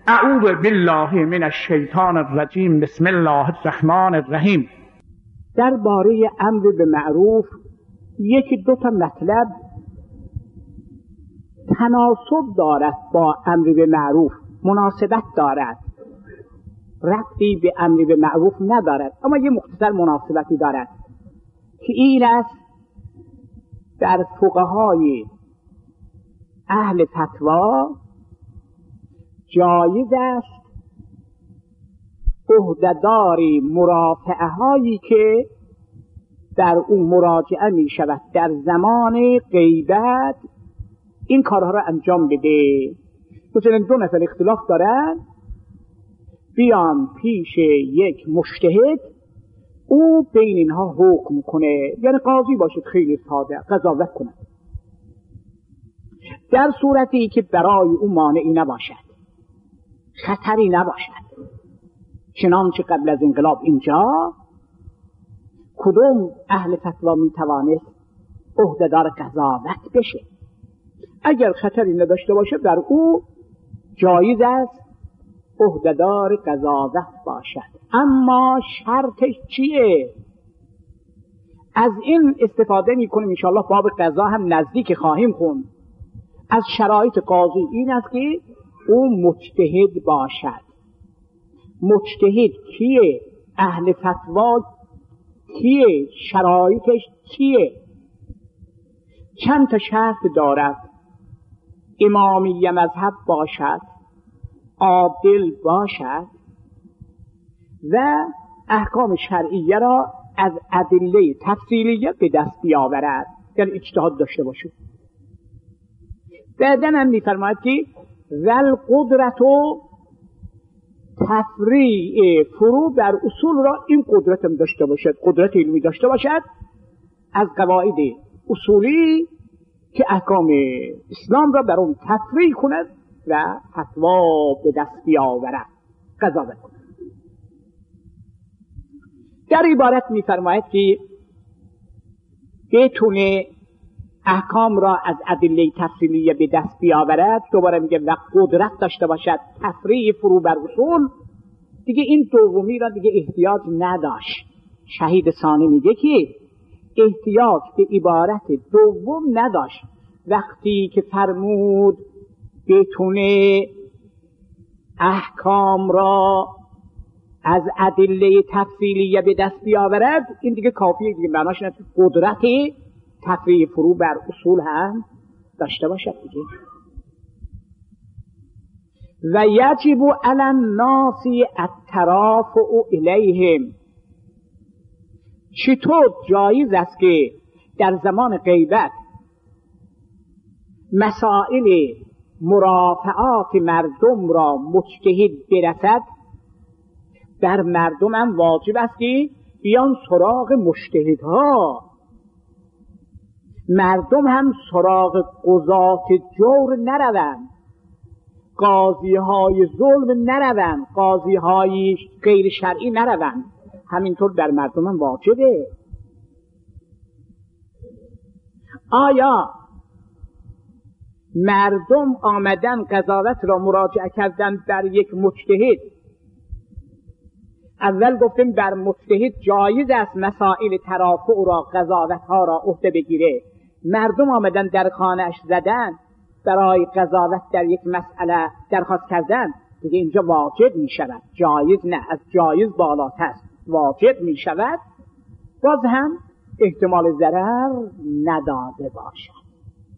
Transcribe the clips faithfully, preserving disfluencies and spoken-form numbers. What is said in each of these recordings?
اعوذ بالله من الشیطان الرجیم. بسم الله الرحمن الرحیم. درباره امر به معروف یکی دو تا مطلب تناسب دارد با امر به معروف، مناسبت دارد، ربطی به امر به معروف ندارد، اما یه مختصر مناسبتی دارد که این است: در فقهای اهل فتوا جایز است عهده‌داری مرافعه هایی که در اون مراجعه می شود در زمان غیبت این کارها را انجام بده. مثلا دو نفر اختلاف دارن، بیان پیش یک مجتهد، او بین اینها حکم کنه، یعنی قاضی باشد، خیلی ساده قضاوت کنه، در صورتی که برای او مانعی نباشد، خطری نباشد. چنانچه قبل از انقلاب اینجا کدوم اهل فتوا می توانست عهده‌دار قضاوت بشه؟ اگر خطری نداشته باشه در او جایز است عهده‌دار قضاوت باشد. اما شرطش چیه؟ از این استفاده میکنیم انشاءالله، باب قضا هم نزدیک خواهیم خوند. از شرایط قاضی این است که او مجتهد باشد. مجتهد کیه؟ اهل فتوا کیه؟ شرایطش چیه؟ چند تا شرط دارد: امامی مذهب باشد، عادل باشد و احکام شرعیه را از ادله تفصیلیه به دست بیاورد، یعنی اجتهاد داشته باشه. بعدن هم میفرماید که ذل قدرت و تفریع فرو بر اصول را این قدرت هم داشته باشد، قدرت علمی داشته باشد از قواعد اصولی که احکام اسلام را بر اون تفریع کند و فتوا به دست بیاورد، قضاوت کند. در عبارت میفرماید که بتونه احکام را از ادله تفصیلیه به دست بیاورد، دوباره میگه و قدرت داشته باشد تفریع فرو بر اصول. دیگه این دومی را دیگه احتیاج نداشت. شهید ثانی میگه که احتیاج به عبارت دوم نداشت. وقتی که فرمود بتونه احکام را از ادله تفصیلیه به دست بیاورد، این دیگه کافیه، دیگه معناش اینه قدرت تفریع فرو بر اصول هم داشته باشد دیگه. و یجب علی الناس الترافع الیهم. چطور جایز است که در زمان غیبت مسائل مرافعات مردم را مجتهد برسد؟ در مردم هم واجب است که بیان سراغ مجتهدها، مردم هم سراغ قضات جور نروند، قاضی های ظلم نروند، قاضی های غیر شرعی نروند. همینطور در مردم هم واجبه. آیا مردم آمدن قضاوت را مراجعه کردن در یک مجتهد؟ اول گفتیم بر مجتهد جایز است مسائل ترافع را، قضاوت ها را عهده بگیره. مردم آمدن در خانه‌اش زدن برای قضاوت در یک مسئله درخواست کردن، دیگه اینجا واجب می شود. جایز نه، از جایز بالاتر واجب می شود، باز هم احتمال ضرر نداده باشد.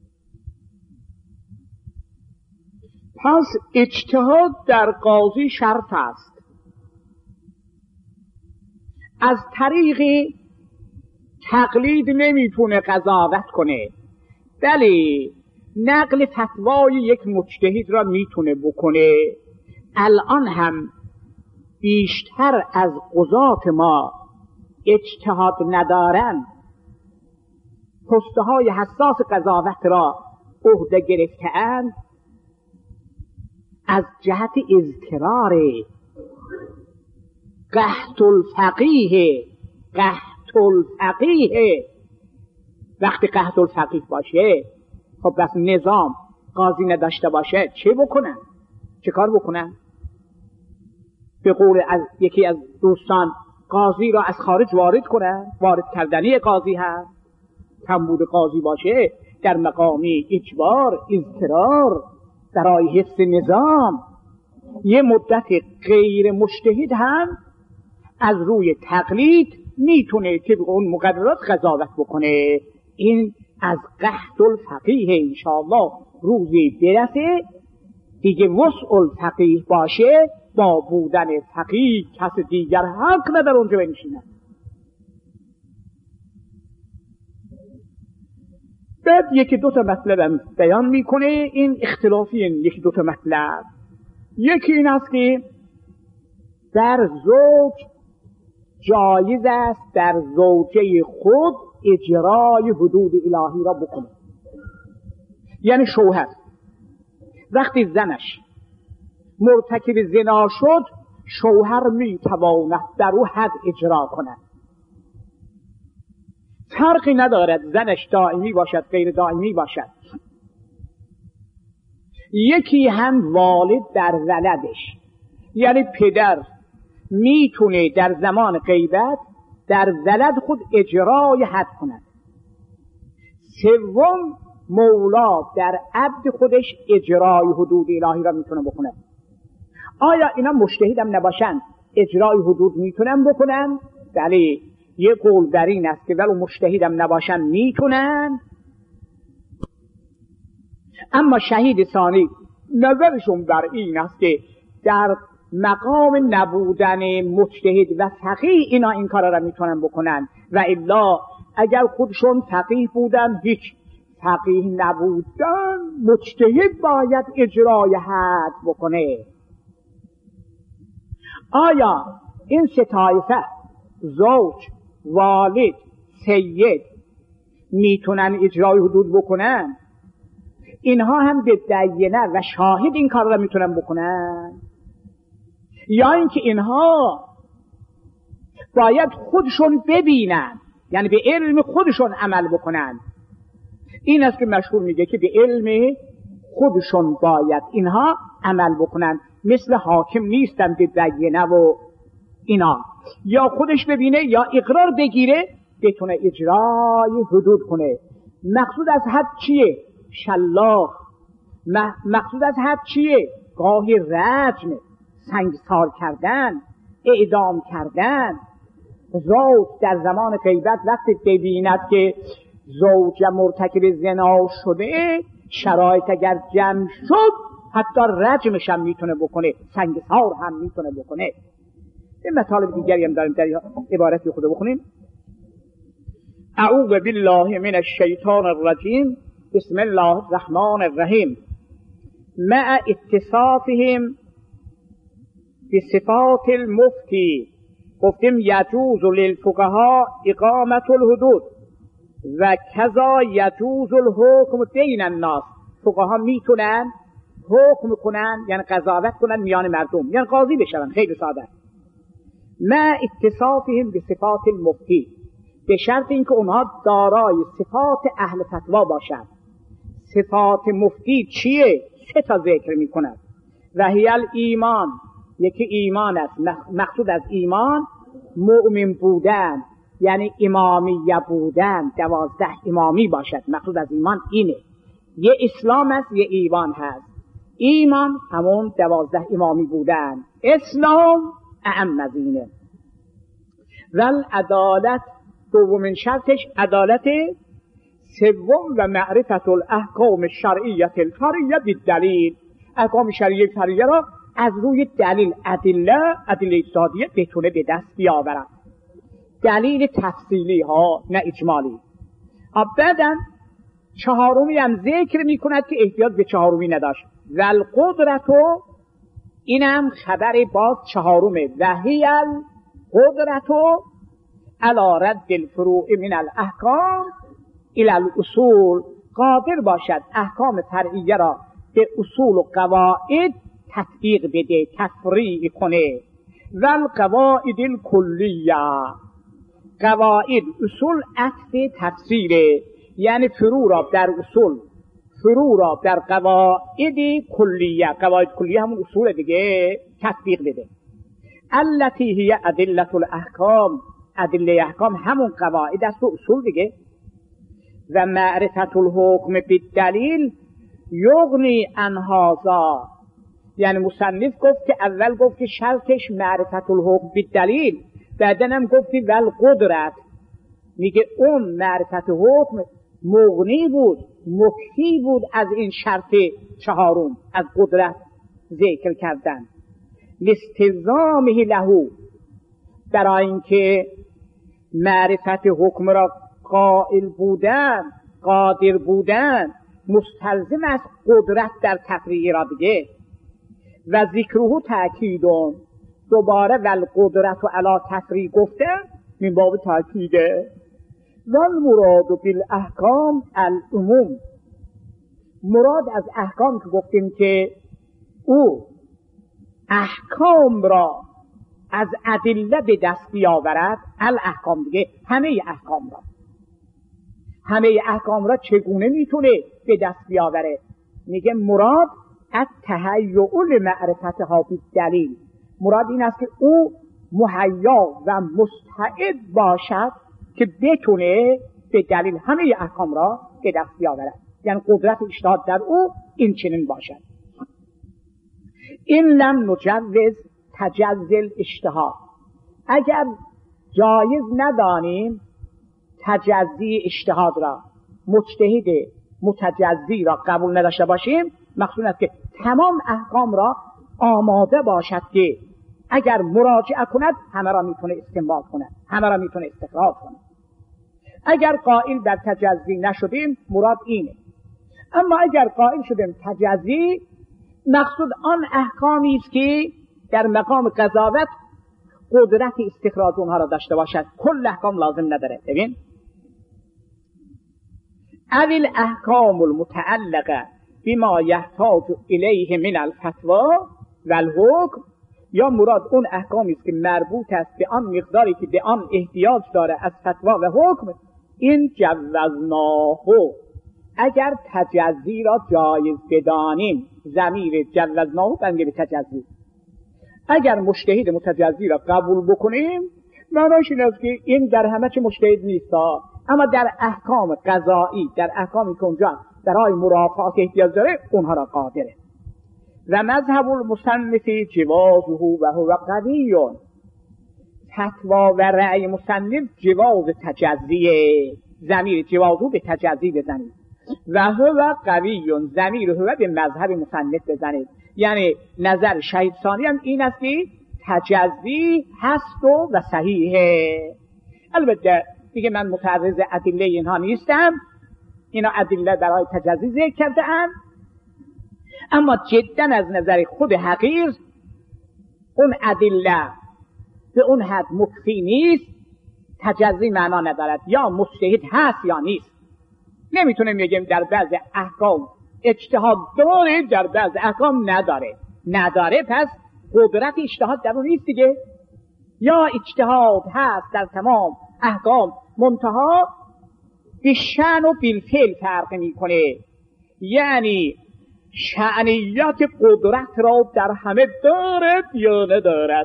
پس اجتهاد در قاضی شرط است. از طریق تقلید نمیتونه قضاوت کنه، بلی نقل فتوای یک مجتهد را میتونه بکنه. الان هم بیشتر از قضات ما اجتهاد ندارن، پسته های حساس قضاوت را عهده گرفته‌اند از جهت اضطرار قحط الفقیه. قحط الفقیه وقتی قحط الفقیه باشه، خب بس نظام قاضی نداشته باشه چه بکنن؟ چه کار بکنن؟ به قول از یکی از دوستان قاضی را از خارج وارد کنن، وارد کردنی قاضی هست، کمبود قاضی باشه در مقامی اجبار اضطرار برای حفظ نظام. یه مدت غیر مجتهد هم از روی تقلید میتونه که به اون مقررات قضاوت بکنه. این از قحط الفقیه انشاءالله روزی برسه دیگه وسع الفقیه باشه، با بودن فقیه کس دیگر حق نداره اونجا بنشینه. بعد یکی دو تا مطلب بیان میکنه. این اختلافی این یکی دو تا مطلب. یکی این است که در زوج جایز است در زوجه خود اجرای حدود الهی را بکنه. یعنی شوهر وقتی زنش مرتکب زنا شد، شوهر میتواند در او حد اجرا کند. فرقی ندارد زنش دائمی باشد غیر دائمی باشد. یکی هم والد در ولدش، یعنی پدر میتونه در زمان غیبت در ولد خود اجرای حد کند. سوم مولا در عبد خودش اجرای حدود الهی را میتونه بکنه. آیا اینا مجتهد هم نباشن اجرای حدود میتونن بکنن؟ بله، یه قول در این است که ولو مجتهد هم نباشن میتونن. اما شهید ثانی نظرشون بر این است که در مقام نبودن مجتهد و فقیه اینا این کارا را میتونن بکنن، و الا اگر خودشون فقیه بودن هیچ، فقیه نبودن مجتهد باید اجرای حد بکنه. آیا این سه طایفه زوج، والد، سید میتونن اجرای حدود بکنن؟ اینها هم به دینه و شاهد این کار را میتونن بکنن؟ یا اینکه اینها باید خودشون ببینن، یعنی به علم خودشون عمل بکنن؟ این است که مشهور میگه که به علم خودشون باید اینها عمل بکنن، مثل حاکم نیستن به دینه و اینا. یا خودش ببینه یا اقرار بگیره بتونه اجرای حدود کنه. مقصود از حد چیه؟ شلاق. مقصود از حد چیه؟ گاهی رجم، سنگسار کردن، اعدام کردن. زوج در زمان غیبت وقتی ببیند که زوج مرتکب زنا شده، شرایط اگر جمع شد حتی رجمش هم میتونه بکنه، سنگسار هم میتونه بکنه. این مطالب دیگری هم داریم در عبارتی خود بخونیم. اعوذ بالله من الشیطان الرجیم، بسم الله الرحمن الرحیم. مع اتصافهم بصفات المفتی، گفتیم یجوز للفقهاء اقامت الحدود و کذا یجوز الحکم بین الناس. فقها میتونن حکم کنن، یعنی قضاوت کنن میان مردم، یعنی قاضی بشون. خیلی ساده. مع اتصافهم بصفات المفتی، به شرط اینکه اونها دارای صفات اهل فتوا باشند. صفات مفتی چیه؟ سه تا ذکر میکنن. و هی الایمان، یکی ایمان است. مقصود از ایمان مؤمن بودن، یعنی امامیه بودن، دوازده امامی باشد. مقصود از ایمان اینه. یه اسلام است، یه ایمان هست. ایمان همون دوازده امامی بودن، اسلام اعم از اینه. ول عدالت، دومین شرطش عدالت. سوم و معرفت الاحکام شرعیت الفریه بالدلیل، احکام شرعی فریه را از روی دلیل، ادله ادله اجتهادیه بتونه به دست بیاورد. دلیل تفصیلی ها نه اجمالی. بعداً چهارمی هم ذکر می کند که احتیاج به چهارمی نداشت. ول قدرتو، اینم خبر باز چهارمه. و هی القدرتو علی رد الفروع من الاحکام الى الاصول، قادر باشد احکام فرعیه را به اصول و قواعد تطبیق بده، تفریع کنه. ول قواعد الکلیه، قواعد اصول عطف تفسیره، یعنی فروع را در اصول، فروع را در قواعد کلیه، قواعد کلیه همون اصول دیگه تطبیق بده. التي هی ادله الاحکام، ادله احکام همون قواعد است و اصول دیگه. و معرفت الحکم بالدلیل یغنی عن هذا، یعنی مصنف گفت که اول گفت که شرطش معرفت الحکم بالدلیل، بعدن هم گفتی والقدرت، میگه اون معرفت حکم مغنی بود، مکفی بود از این شرط چهارم، از قدرت ذکر کردن. لاستلزامه له، برای اینکه معرفت حکم را قائل بودن، قادر بودن، مستلزم از قدرت در تفریع را دیگه. و ذکره تأکیدون، دوباره والقدرت و علی تفریع گفتن من باب تأکیده. والمراد بالاحکام العموم، مراد از احکام که گفتیم که او احکام را از ادله به دست بیاورد، الاحکام دیگه همه احکام را، همه احکام را چگونه میتونه به دست بیاوره؟ میگه مراد التهیؤ لمعرفتها بالدلیل، مراد این است که او مهیا و مستعد باشد که بتونه به دلیل همه احکام را به دست بیاورد، یعنی قدرت اجتهاد در او این چنین باشد. این لم نجوز تجزل اجتهاد، اگر جایز ندانیم تجزی اجتهاد را، مجتهد متجزی را قبول نداشته باشیم، مقصود است که تمام احکام را آماده باشد که اگر مراجعه کند همه را میتونه استنباط کند، همه را میتونه استخراج کند. اگر قائل در تجزی نشدیم مراد اینه. اما اگر قائل شدیم تجزی، مقصود آن احکامی است که در مقام قضاوت قدرت استخراج اونها را داشته باشد، کل احکام لازم نداره. ببین اول احکام المتعلقه بما یحتاج الیه من الفتوا والحکم، یا مراد اون احکامی است که مربوط است به آن مقداری که به آن احتیاج داره از فتوا و حکم، این جوزناه، اگر تجزی را جایز بدانیم، ضمیر جوزناه بنده به تجزی، اگر مجتهد متجزی را قبول بکنیم معناش این است که این در همه چه مجتهد نیست، اما در احکام قضایی، در احکامی که اونجا برای مرافعات احتیاج داره اونها را قادره. و مذهب المصنف جوازه و هو قوی، فتوا و رأی مصنف جواز تجزیه، ضمیر جوازه به تجزی بزنید، و هو قوی، ضمیر هو به مذهب مصنف بزنید. یعنی نظر شهید ثانی هم این است که تجزی هست و, و صحیحه. البته دیگه من متعرض ادله اینها نیستم، اینا ادله برای تجزی ذکر کرده ام، اما جدا از نظر خود حقیر اون ادله به اون حد مکفی نیست، تجزی معنا ندارد، یا مجتهد هست یا نیست. نمیتونیم بگیم در بعض احکام اجتهاد داره در بعض احکام نداره، نداره پس قدرت اجتهاد در اون نیست دیگه. یا اجتهاد هست در تمام احکام، منتها به شأن و بالفعل فرق میکنه، یعنی شأنیت قدرت را در همه دارد یا ندارد.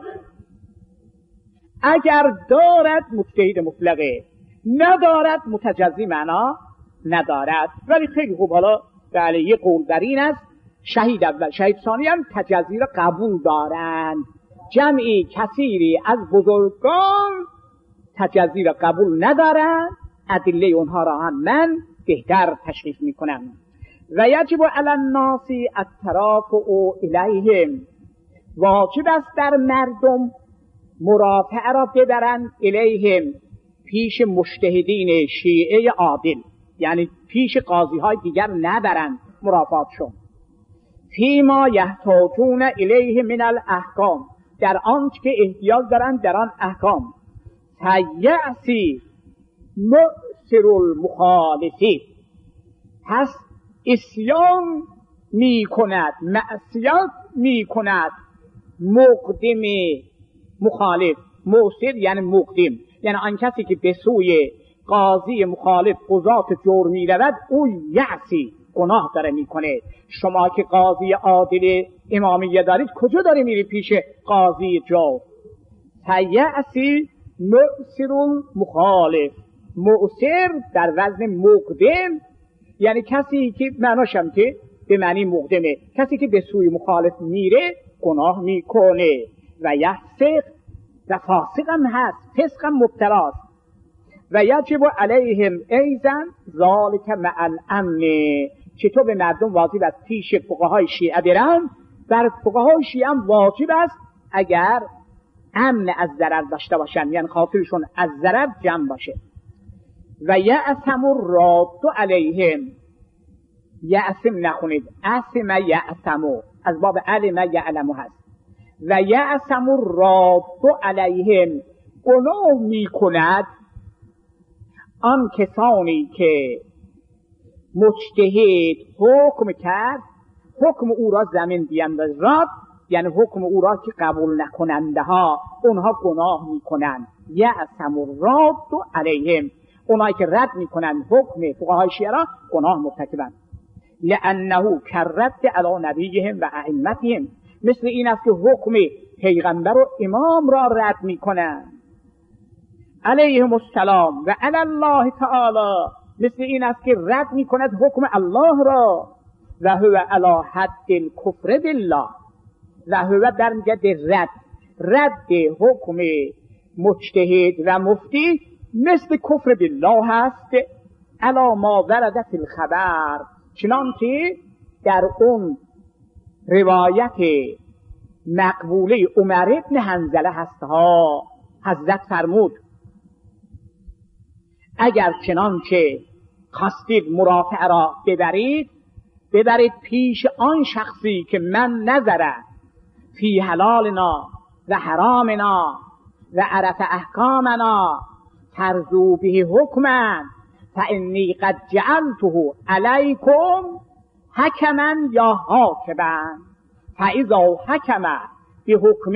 اگر دارد مجتهد مطلقه، ندارد متجزی معنا ندارد. ولی خیلی خوب، حالا بله یه قول در این است، شهید اول شهید ثانی هم تجزی را قبول دارند، جمعی کثیری از بزرگان تجزی را قبول ندارند، ادله اونها را هم من بهتر تشریح میکنم. و یجب علی الناس الترافع الیهم، واجب است در مردم مرافعه را ببرند الیهم، پیش مجتهدین شیعه عادل، یعنی پیش قاضی های دیگر نبرند مرافعاتشون. فیما یحتاجون الیه من الاحکام، در آنچه که احتیاج دارند در آن احکام. فیعصی مؤثر المخالفین، پس اسیان می کند، معصیت می کند مقدم مخالف. مؤثر یعنی مقدم، یعنی آن کسی که به سوی قاضی مخالف قضات جور می رود او یعصی گناه داره می کنه. شما که قاضی عادل امامیه دارید کجا داری میری پیش قاضی جور؟ فیأسی مؤثر مخالف. مؤثر در وزن مقدم، یعنی کسی که معناشم که به معنی مقدمه، کسی که به سوی مخالف میره گناه میکنه. و یفسق، و فاسق هم هست، فسق هم مبتلاست. و یجب علیهم ایضا ذالک مع الامن. چطور به مردم واجب است پیش فقهای شیعه برن، بر فقهای شیعه هم واجب است اگر امن از ضرر داشته باشن، یعنی خاطرشون از ضرر جمع باشه. و یأثم الراد علیهم، یأثم نخونید، اثم یأثم، از باب علم یعلم هست. و یأثم الراد علیهم، گناه می کند آن کسانی که مجتهد حکم کرد، حکم او را زمین بینداز. راد یعنی حکم او را که قبول نکننده ها اونها گناه میکنند. یأثم الراد علیهم، اونایی که رد میکنند حکم فقهای شیعه را گناه مرتکبند. لانه کرد علی نبیهم و ائمتهم، مثل این است که حکم پیغمبر و امام را رد میکنند علیهم السلام. و علی الله تعالی، مثل این است که رد میکند حکم الله را. و هو علی حد الکفر بالله، و هو برمیگرد رد رد حکم مجتهد و مفتی مثل کفر بالله هست. علی ما ورد فی الخبر، چنان که در اون روایت مقبوله عمر ابن حنظله هست ها. حضرت فرمود اگر چنانچه خواستید مرافع را ببرید، ببرید پیش آن شخصی که من نظره فی حلالنا و حرامنا و عرف احکامنا ترضوا به حکما فانی قد جعلته علیکم حکما یا حاکما فاذا حکم بحکم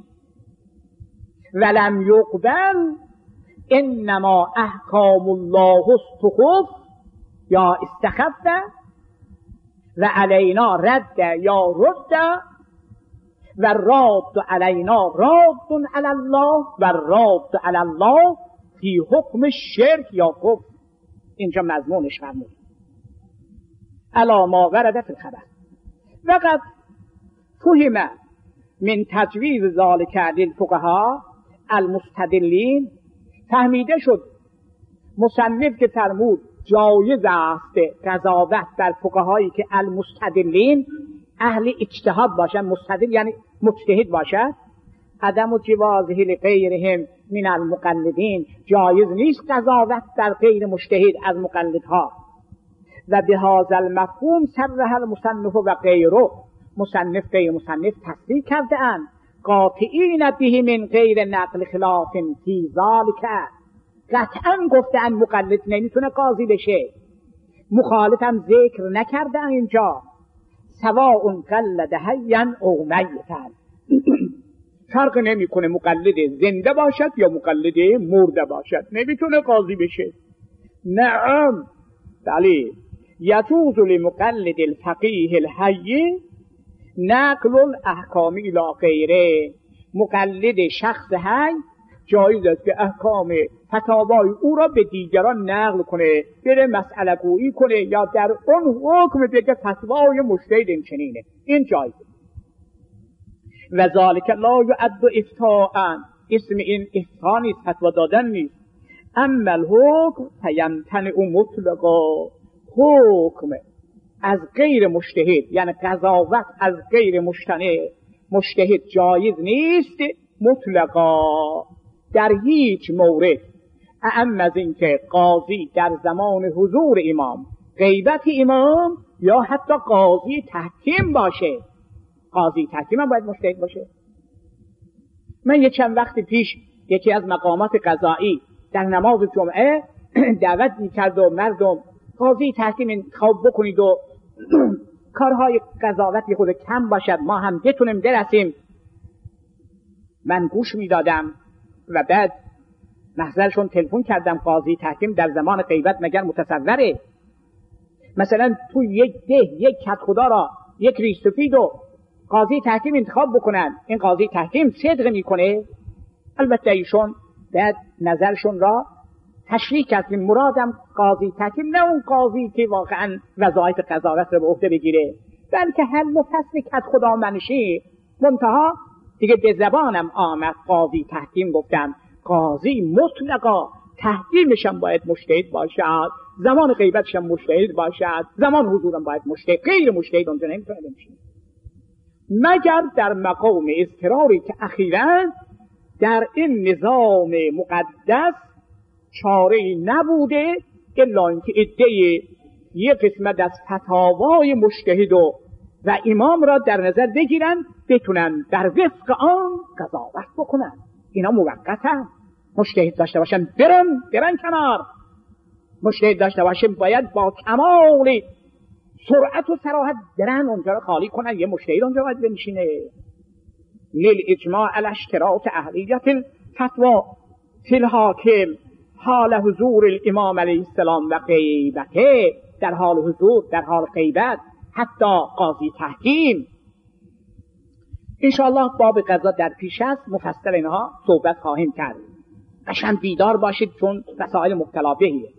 ولم یقبل انما احکام الله استخف یا استخف و علینا رد یا رد و راد علینا راد علی الله و راد علی الله فی حکم شرک یا کفر. اینجا مضمونش فرمود الا ما ورد فی الخبر. وقد فهم من تجویز ذلک للفقهاء المستدلین، فهمیده شد مصنف که فرمود جایز است قضاوت در فقهایی که المستدلین اهل اجتهاد باشن. مستدل یعنی مجتهد باشد. عدم و جوازه لغیرهم من المقلدین، جایز نیست قضاوت در غیر مجتهد از مقلدها. و به هذا المفهوم صرح المصنف و غیره، مصنف غیر مصنف تصریح کرده اند قاطعین به من غیر نقل خلاف فی ذلک، قطعا گفتن مقلد نمیتونه قاضی بشه، مخالف هم ذکر نکردن اینجا. سواء قلد حیا او میتا، فرق نمیکنه مقلد زنده باشد یا مقلد مرده باشد، نمیتونه قاضی بشه. نعم بله، یجوز لمقلد الفقیه الحی نقل الاحکام الی غیره، مقلد شخص حی جایز است که احکام فتاوای او را به دیگران نقل کنه، بره مسئله گویی کنه یا در اون حکم بگه فتوای مجتهد این چنینه، این جایزه. و ذالک لا یعد افتاء، اسم این افتاء نیست، فتوا دادن نیست. اما الحکم فیمتنع مطلقا، حکم از غیر مجتهد یعنی قضاوت از غیر مجتهد جایز نیست مطلقا در هیچ مورد، اعم از این که قاضی در زمان حضور امام، غیبت امام، یا حتی قاضی تحکیم باشه. قاضی تحکیم هم باید مجتهد باشه. من یه چند وقت پیش یکی از مقامات قضایی در نماز جمعه دعوت میکرد و مردم قاضی تحکیم انتخاب بکنید و کارهای قضاوت خود کم باشد، ما هم بتونیم برسیم. من گوش میدادم و بعد محضرشون تلفن کردم قاضی تحکیم در زمان غیبت مگر متصوره؟ مثلا تو یک ده یک کت خدا را یک ریش سفید و قاضی تحکیم انتخاب بکنن، این قاضی تحکیم صدق میکنه؟ البته ایشون بعد نظرشون را تشریح کردیم. مرادم قاضی تحکیم نه اون قاضی که واقعا وظایف قضاوت رو به عهده بگیره، بلکه حل و فصل کد خدا منشی. منتها دیگه به زبانم آمد قاضی تحکیم، گفتم قاضی مطلقا تحکیمش هم باید مجتهد باشد، زمان غیبتش هم مجتهد باشد، زمان حضورم باید مجتهد، غیر مجتهد اونجا نمیتونه بشه، مگر در مقام اضطراری که اخیراً در این نظام مقدس چاره نبوده الا اینکه عده یک قسمت از فتاوای مجتهد و و امام را در نظر بگیرن، بتونن در وفق آن قضاوت بکنن. اینا موقتن. مجتهد داشته باشن برن برن کنار، مجتهد داشته باشن باید با کمال سرعت و صراحت برن اونجا را خالی کنن. یه مجتهد اونجا باید بنشینه. لیل اجماع علی اشتراط اهلیت الفتوا فی الحاکم حال حضور الامام علیه السلام و غیبته، در حال حضور، در حال غیبت، حتی قاضی تحکیم. انشاءالله باب قضا در پیش است، مفصل اینها صحبت خواهیم کرد. قشنگ بیدار باشید چون مسائل مختلفیه.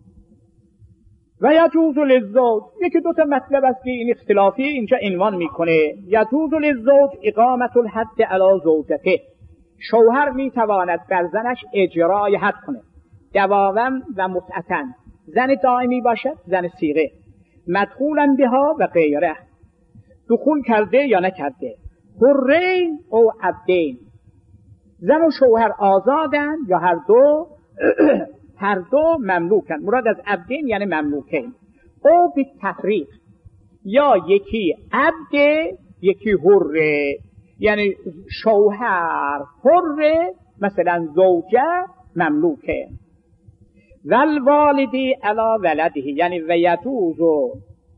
و یجوز للزوج، یکی دو تا مطلب است که این اختلافی اینجا عنوان میکنه. یجوز للزوج اقامت الحد علی زوجته، شوهر میتواند بر زنش اجرای حد کنه دواما و متعتا، زن دائمی باشد زن صیغه، مدخولا بها و غیره، دخول کرده یا نکرده، حرین او عبدین، زن و شوهر آزادن یا هر دو هر دو مملوکن. مراد از عبدین یعنی مملوکین. او بی تفریق، یا یکی عبد یکی حره، یعنی شوهر حره مثلا زوجه مملوکه. والوالدی علی ولده، یعنی ویتوزو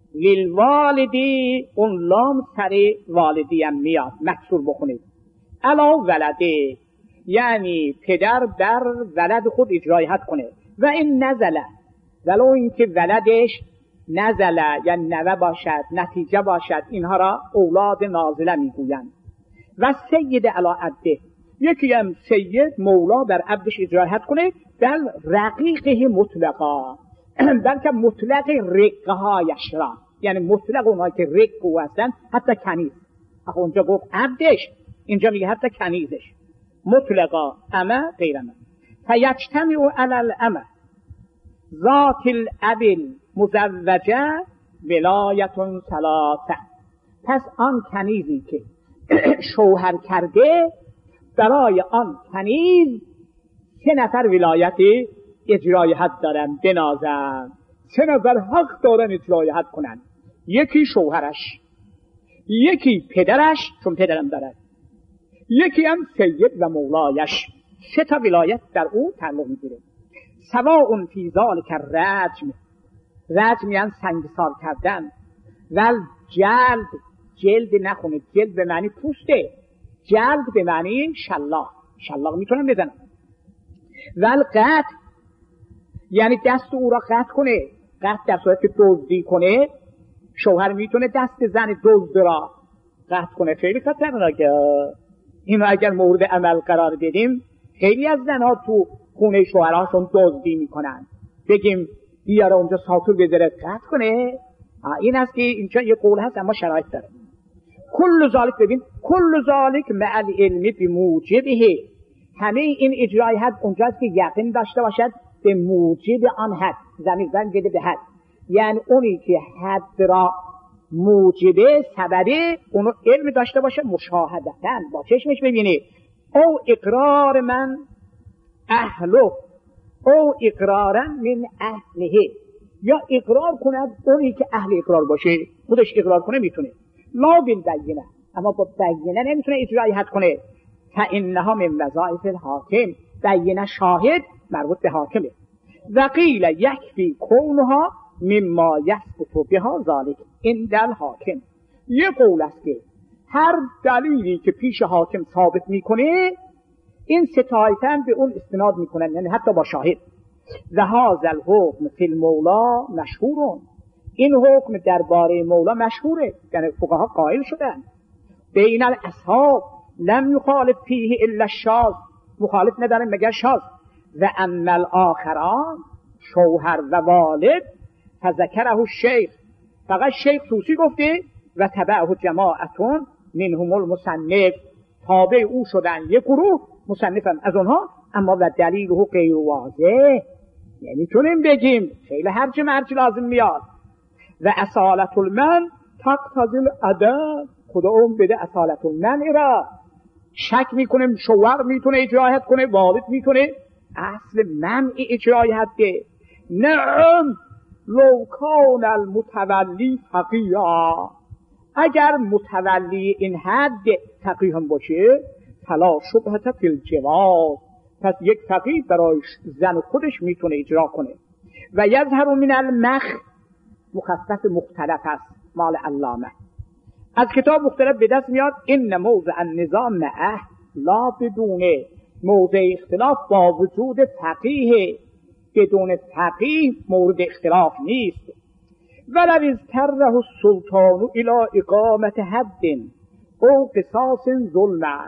للوالدی، اون لام سر والدی هم میاد مکسور بخونید. علی ولده یعنی پدر در ولد خود اجرای حد کنه. و این نزله، ولو اینکه ولدش نزله یعنی نوه باشد، نتیجه باشد، اینها را اولاد نازله میگویند. و سید علی عبده، یکی هم سید مولا بر عبدش اجرای حد کنه، بل رقیقه مطلقا، بلکه مطلق رقه هایش را، یعنی مطلق اونهایی که رق هستن، حتی کنیز. اخو اونجا گفت عبدش، اینجا میگه حتی کنیزش، مطلقا امه غیر امه. فیجتمع علی الامه ذات الاب مزوجه ولایت ثلاثه، پس آن کنیزی که شوهر کرده برای آن کنیز سه نفر ولایت اجرای حد دارن، بنازن، سه نفر حق دارن اجرای حد کنن. یکی شوهرش، یکی پدرش چون پدرم دارد، یکی هم سید و مولایش، سه تا ولایت در او تعلق میگیره. سواء فی ذلک الرجم، رجم یعنی سنگسار کردن، ول جلد، جلد نخونه، جلد به معنی پوسته، جلد به معنی شلاق، شلاق میتونن بزنن. ول قطع یعنی دست او را قطع کنه، قطع در صورت که دزدی کنه، شوهر میتونه دست زن دزد را قطع کنه. خیلی خطرناکه اینو اگر مورد عمل قرار بدیم. خیلی از زنها تو خونه شوهرهاشون دزدی میکنن، بگیم بیاره اونجا ساتور بذاره قطع کنه. این است که اینجا یه قول هست اما شرایط داره. کل ذالک، ببین کل ذالک مع العلم بموجبه، همه این اجرای حد اونجاست که یقین داشته باشد به موجب آن حد، زمین زن بده به حد، یعنی اونی که حد را موجبه سببه اونو علم داشته باشه، مشاهدتن با چشمش ببینه. او اقرار من اهلو، او اقرارا من اهله، یا اقرار کند اونی که اهل اقرار باشه، خودش اقرار کنه میتونه. لا بالبینه، اما با بینه نمیتونه اجرای حد کنه. فانها من وظایف الحاکم، بینه شاهد مربوط به حاکمه. و قیل یکفی کونها مما یثبت بها ذلک عند الحاکم. یه قول است که هر دلیلی که پیش حاکم ثابت میکنه این ستایفن به اون استناد میکنن، یعنی حتی با شاهد. و هذا الحکم فی المولا مشهور، این حکم درباره مولا مشهوره، یعنی فقها قائل شدن. بین الاصحاب لم یخالف فیه الا الشاذ، مخالف ندارن مگر شاز. و اما الاخران شوهر و والد فذکره الشیخ، فقط شیخ توسی گفته و تبعه جماعتون منهم المصنف، تابع او شدن یک گروه مصنفم از اونها، اما و دلیله غیر واضح، یعنی چونیم بگیم خیلی هرچی مرچی لازم میاد. و اصالت المن تقتضی الادب، خدا اون بده اصالت المن را. شک میکنیم شوهر میتونه اجرایت کنه، والد میتونه، اصل منع اجرایت ده. نعم لو کان المتولی فقیها، اگر متولی این حد فقیه هم باشه فلا شبهه فی الجواز، پس یک فقیه برای زن خودش میتونه اجرا کنه. و یظهر من المخ، مخفف مختلف است مال علامه، از کتاب مختلف به دست میاد. این موضع النظام معه لا بدونه، موضع اختلاف با وجود فقیه، بدون فقیه مورد اختلاف نیست. ولو اضطره السلطان الى اقامت حد او قصاص ظلما،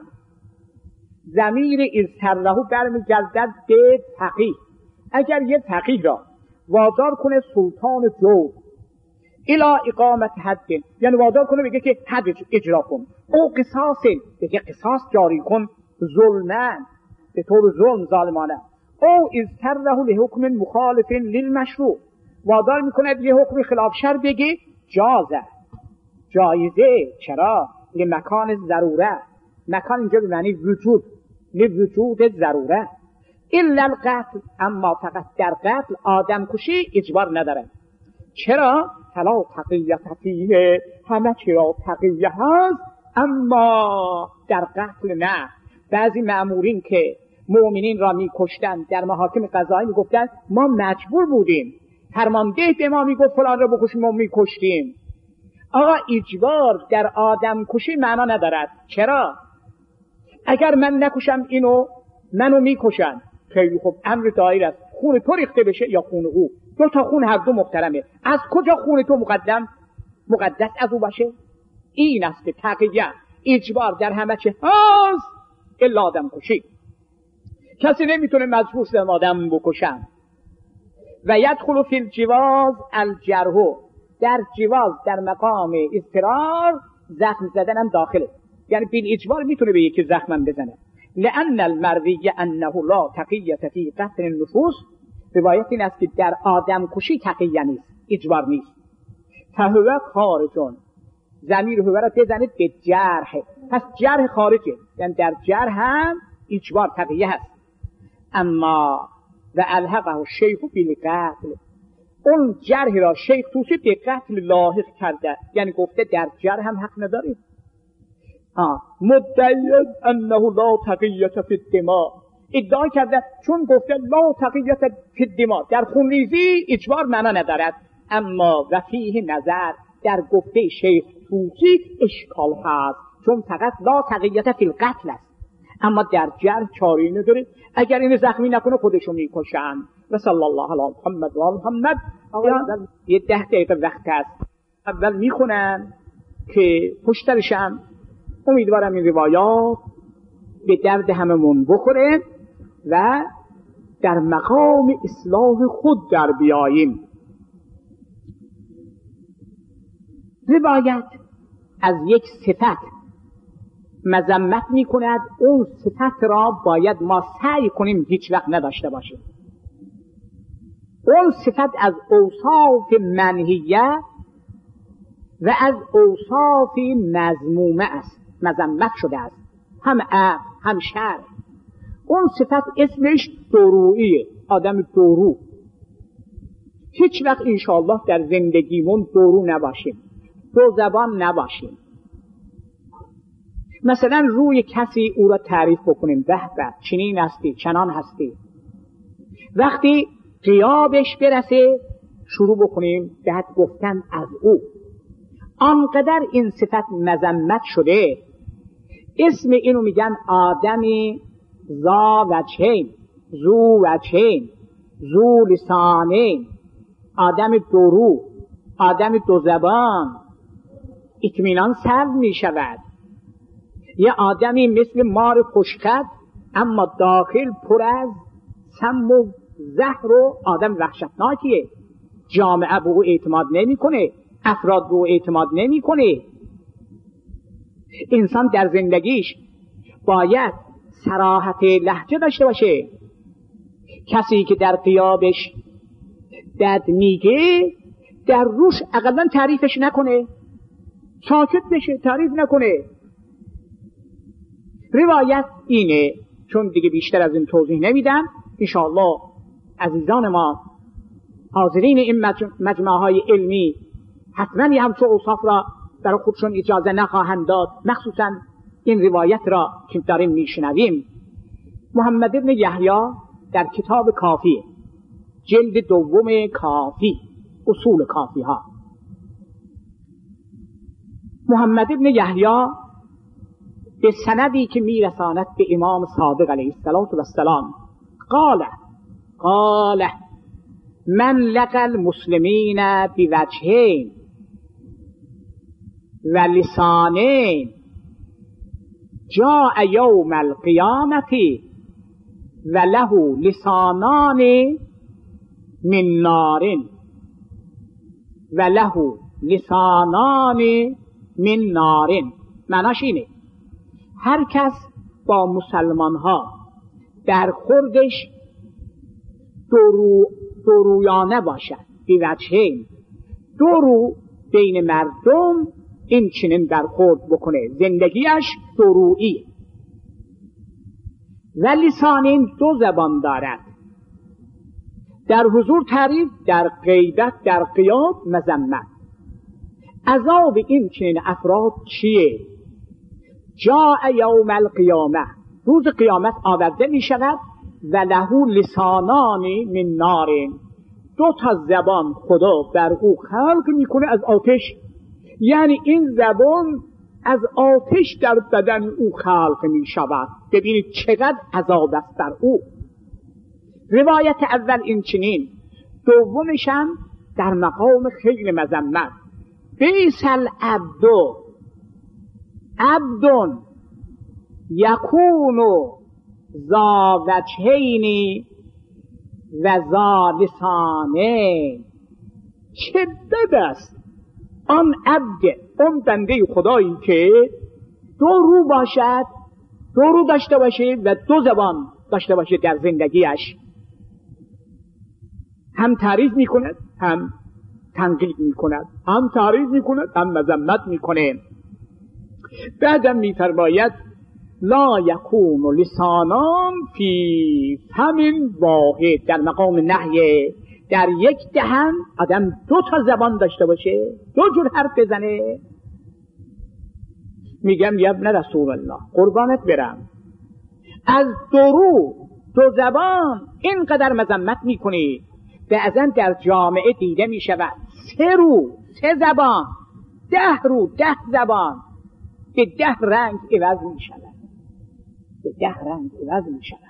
ضمیر اضطره برمیگردد به فقیه. اگر یه فقیه را وادار کنه سلطان جور الى اقامت حد، یعنی وادار کنه بگه که حد اجرا کن، او قصاص بگه قصاص جاری کن، ظلما به طور ظلم ظالمانه، او اضطره لحکم مخالف للمشروع، وادار میکنه یه حکم خلاف شرع بگه جازه، جایزه. چرا؟ لمکان ضروره، مکان اینجا به معنی وجود، لوجود ضروره. الا القتل، اما فقط در قتل آدم کشی اجبار نداره. چرا؟ فلا تقیت فیه، همه چرا تقیه هست، اما در قتل نه. بعضی مأمورین که مؤمنین را میکشتن در محاکم قضایی میگفتن ما مجبور بودیم، فرمانده به ما میگفت فلان را بکشیم ما میکشتیم. آقا اجبار در آدم کشی معنا ندارد. چرا؟ اگر من نکشم اینو منو میکشن، خیلی خوب، امر دایر است، خون تو ریخته بشه یا خون او، دو تا خون هر دو محترمه، از کجا خون تو مقدم مقدس از او باشه؟ این است که تقیه، اجبار در همه چه هست الا آدم کشی. کسی نمیتونه مجبور شده آدم بکشن. و یدخل فی الجواز الجرح، در جواز در مقام اضطرار زخم زدن هم داخله، یعنی بیل اجبار میتونه به یکی زخمم بزنه. لأن المروی انه لا تقیه فی قتل النفوس، روایت این است که در آدم کشی تقیه نیست، اجبار نیست. فهو خارجون، ضمیر هو را بزنید به جرح، پس جرح خارجه، یعنی در جرح هم اجبار تقیه هست. اما و الحقه الشیخ بالقتل، اون جرح را شیخ توسی به قتل لاحق کرده، یعنی گفته در جرح هم حق نداری. مدعی انه لا تقیه فی الدماء، ادعا کرده چون گفته لا تقیه فی الدماء در خونریزی اجبار معنا ندارد. اما و فیه نظر، در گفته شیخ توسی اشکال هست، چون فقط لا تقیه فی القتل است، اما در جرح چاری نداره، اگر این زخمی نکنه خودشون میکشن. و صلی الله علی محمد و محمد. یه ده دقیقه وقت است، اول میخونم که پشترشم امیدوارم این روایات به درد هممون بخوره و در مقام اصلاح خود در بیاییم. روایت از یک صفت مذمت می کند، اون صفت را باید ما سعی کنیم هیچ وقت نداشته باشیم. اون صفت از اوصاف منهیه و از اوصاف مذمومه است، مذمت شده است، هم عقل هم شرع. اون صفت اسمش دورویه، آدم دورو. هیچ وقت انشاءالله در زندگیمون دورو نباشیم، دو زبان نباشیم. مثلا روی کسی او را تعریف بکنیم، به به چنین هستی چنان هستی، وقتی غیابش برسه شروع بکنیم بعد گفتن از او. آنقدر این صفت مذمت شده، اسم اینو میگن آدمی ذا وجهین، ذو وجهین، ذو لسانین، آدم دورو، آدم دو زبان. اطمینان سلب می شود. یه آدمی مثل مار خوشخط اما داخل پر از سم و زهر و آدم وحشتناکیه. جامعه به او اعتماد نمی کنه، افراد به او اعتماد نمی کنه. انسان در زندگیش باید صراحت لهجه داشته باشه. کسی که در غیابش دد میگه در روش اقلا تعریفش نکنه، ساکت بشه، تعریف نکنه. روایت اینه، چون دیگه بیشتر از این توضیح نمیدم. انشاءالله عزیزان ما حاضرین این مجمع های علمی حتما یه همچون اوصاف را برای خودشون اجازه نخواهند داد، مخصوصا این روایت را که داریم میشنویم. محمد ابن یحیی در کتاب کافی جلد دوم کافی، اصول کافی ها، محمد ابن یحیی به سندی که میرساند به امام صادق علیه السلام قال قال من لقى المسلمین بوجهین و لسانین جاء یوم القیامت و له لسانان من نار و له لسانان من نار. معناش اینه هر کس با مسلمان ها در خوردش درو درویانه باشد، بیوجهین، دو رو بین مردم این چنین برخورد بکنه، زندگیش درویی. و لسانین دو زبان دارد، در حضور تعریف، در غیبت، در غیاب مذمت. عذاب این چنین افراد چیه؟ جاء یوم القیامه، روز قیامت آورده می شود و له لسانان من نار، دو تا زبان خدا بر او خلق میکنه از آتش. یعنی این زبان از آتش در بدن او خلق می شود. ببینید چقدر عذاب است بر او. روایت اول این چنین، دومش هم در مقام خیلی مذمت. بیس العبد عبد یکون ذا وجهین و ذا لسانین. چه بد است آن عبد، اون بنده خدایی که دو رو باشد، دو رو داشته باشه و دو زبان داشته باشه در زندگیش. هم تعریف میکند، هم تنقیح میکند، هم تعریف میکند، هم مذمت میکنه. بعدم میفرماید لا یکون لسانان فی فم واحد، در مقام نهی، در یک دهن آدم دو تا زبان داشته باشه، دو جور حرف بزنه. میگم یا ابن رسول الله قربانت برم، از دو رو دو زبان اینقدر مذمت میکنی، بعضا در جامعه دیده میشود سه رو سه زبان، ده رو ده زبان، به ده رنگ عوض میشود، به ده رنگ عوض میشود.